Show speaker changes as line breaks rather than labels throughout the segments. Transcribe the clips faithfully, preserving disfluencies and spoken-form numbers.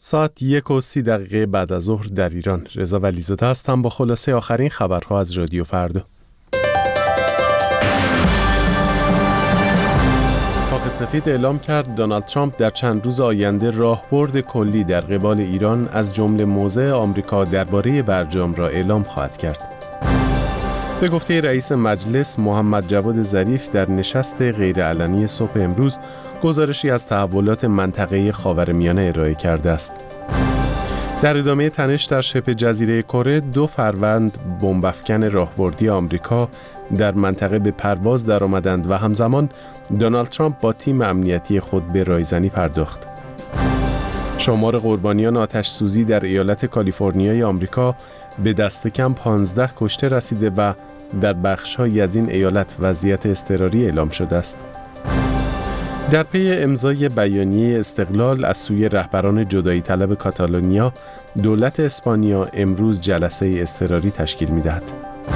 ساعت یک و سی دقیقه بعد از ظهر در ایران. رضا ولیزاده هستم با خلاصه آخرین خبرها از رادیو فردا. کاخ سفید اعلام کرد دونالد ترامپ در چند روز آینده راهبرد کلی در قبال ایران از جمله موضع آمریکا درباره برجام را اعلام خواهد کرد. به گفته رئیس مجلس محمد جواد ظریف در نشست غیرعلنی صبح امروز گزارشی از تحولات منطقه خاورمیانه ارائه کرده است. در ادامه تنش در شبه جزیره کره دو فروند بمب‌افکن راهبردی آمریکا در منطقه به پرواز درآمدند و همزمان دونالد ترامپ با تیم امنیتی خود به رایزنی پرداخت. شمار قربانیان آتش سوزی در ایالت کالیفرنیای آمریکا به دست کم پانزده کشته رسیده و در بخش‌هایی از این ایالت وضعیت اضطراری اعلام شده است. در پی امضای بیانیه استقلال از سوی رهبران جدایی طلب کاتالونیا، دولت اسپانیا امروز جلسه اضطراری تشکیل می‌دهد.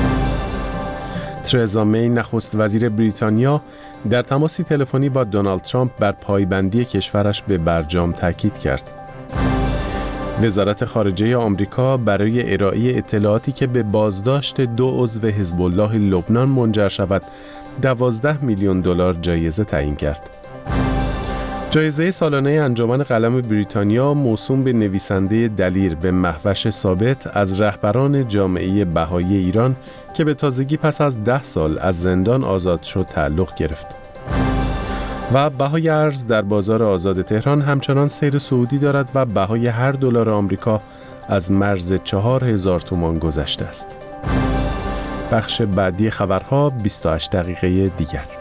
ترزا می نخست وزیر بریتانیا در تماسی تلفنی با دونالد ترامپ بر پایبندی کشورش به برجام تاکید کرد. وزارت خارجه آمریکا برای ارائه اطلاعاتی که به بازداشت دو عضو حزب الله لبنان منجر شود، دوازده میلیون دلار جایزه تعیین کرد. جایزه سالانه انجمن قلم بریتانیا موسوم به نویسنده دلیر به مهوش ثابت از رهبران جامعه بهایی ایران که به تازگی پس از ده سال از زندان آزاد شد تعلق گرفت. و بهای ارز در بازار آزاد تهران همچنان سیر صعودی دارد و بهای هر دلار آمریکا از مرز چهار هزار تومان گذشته است. بخش بعدی خبرها بیست و هشت دقیقه دیگر.